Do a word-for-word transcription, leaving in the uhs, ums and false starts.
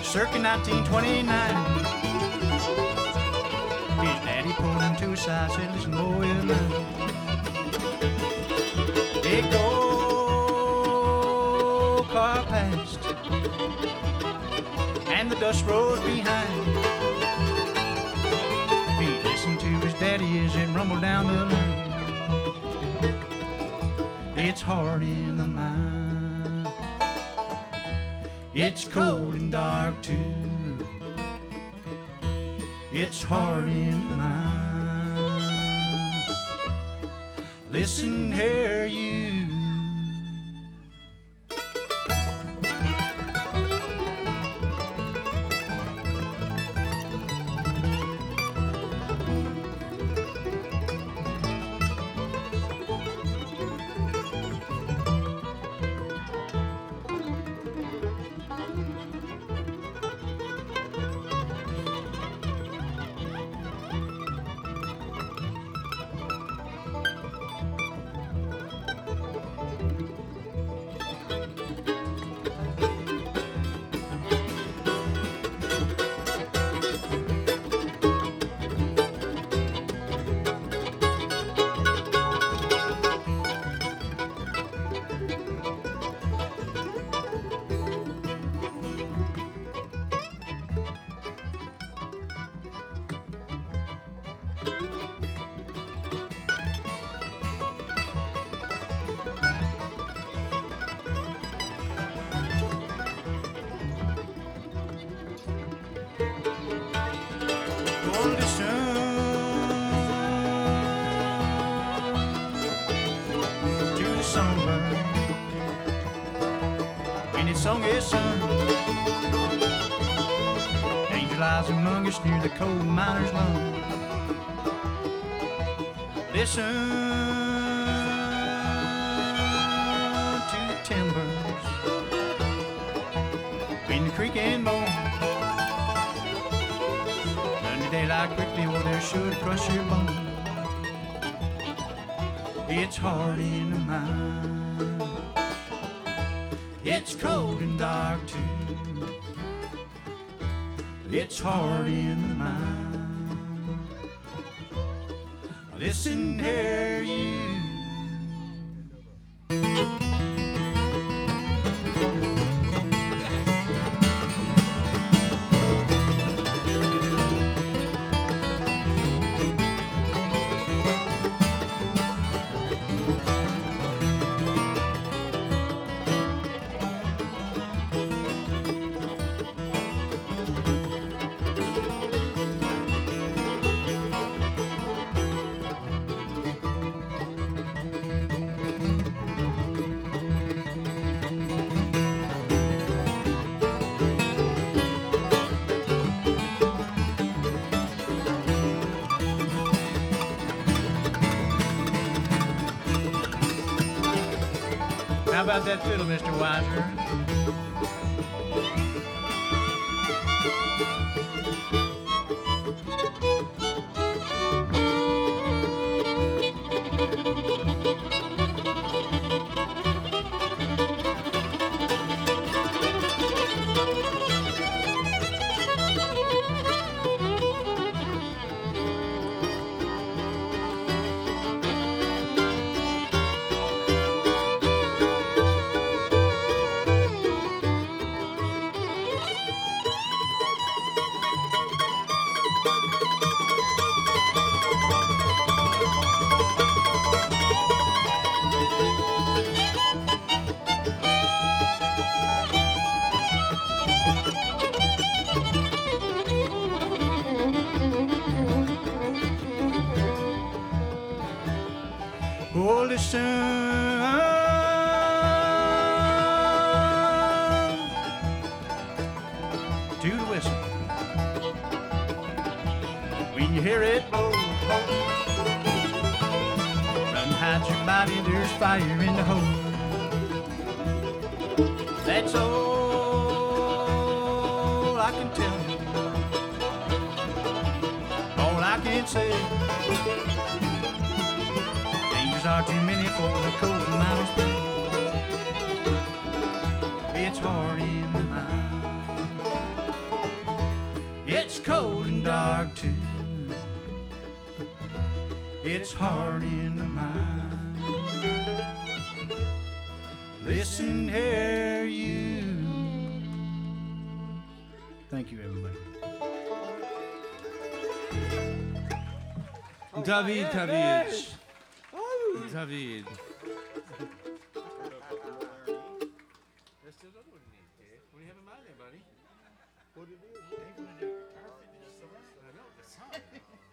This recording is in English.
circa nineteen twenty-nine. His daddy pulled him to his side, said, listen, boy, you learn. Big old car passed, and the dust rose behind. He listened to his daddy as it rumbled down the lane. It's hard in the mine. It's cold and dark too. It's hard in the mine. Listen here, you. Song his son. Angel eyes among us near the coal miner's lung. Listen to the timbers in the creek and bone. Under daylight quickly, or there should crush your bone. It's hard in the mine. It's cold and dark too. It's hard in the mine. Listen here, you. How about that fiddle, Mister Weiser? Oh, listen to the whistle. When you hear it blow, run, hide your body, there's fire in the hole. That's all I can tell you, all I can say. Are too many for the cold miner's pay. It's hard in the mine. It's cold and dark too. It's hard in the mind. Listen here, you. Thank you, everybody. David, David. David. There's still another one in here. What do you have in mind there, buddy? What did you do? I know, the song.